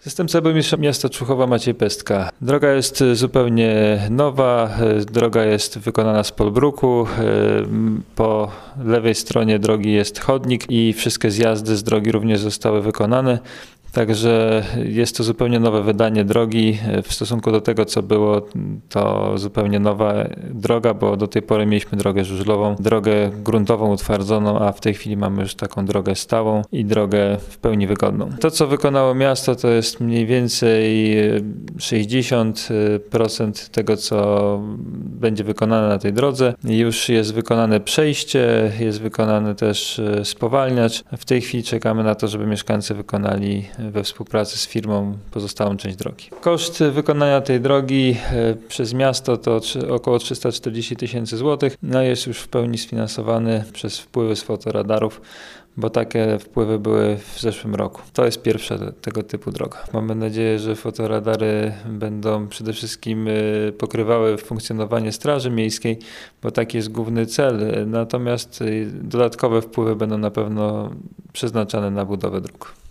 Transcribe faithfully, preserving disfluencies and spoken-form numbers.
Zastępca burmistrza miasta Człuchowa Maciej Pestka. Droga jest zupełnie nowa, droga jest wykonana z polbruku, po lewej stronie drogi jest chodnik i wszystkie zjazdy z drogi również zostały wykonane. Także jest to zupełnie nowe wydanie drogi w stosunku do tego, co było, to zupełnie nowa droga, bo do tej pory mieliśmy drogę żużlową, drogę gruntową utwardzoną, a w tej chwili mamy już taką drogę stałą i drogę w pełni wygodną. To, co wykonało miasto, to jest mniej więcej sześćdziesiąt procent tego, co będzie wykonane na tej drodze. Już jest wykonane przejście, jest wykonany też spowalniacz. W tej chwili czekamy na to, żeby mieszkańcy wykonali we współpracy z firmą pozostałą część drogi. Koszt wykonania tej drogi przez miasto to około trzysta czterdzieści tysięcy złotych. No jest już w pełni sfinansowany przez wpływy z fotoradarów, bo takie wpływy były w zeszłym roku. To jest pierwsza tego typu droga. Mamy nadzieję, że fotoradary będą przede wszystkim pokrywały funkcjonowanie Straży Miejskiej, bo taki jest główny cel. Natomiast dodatkowe wpływy będą na pewno przeznaczane na budowę dróg.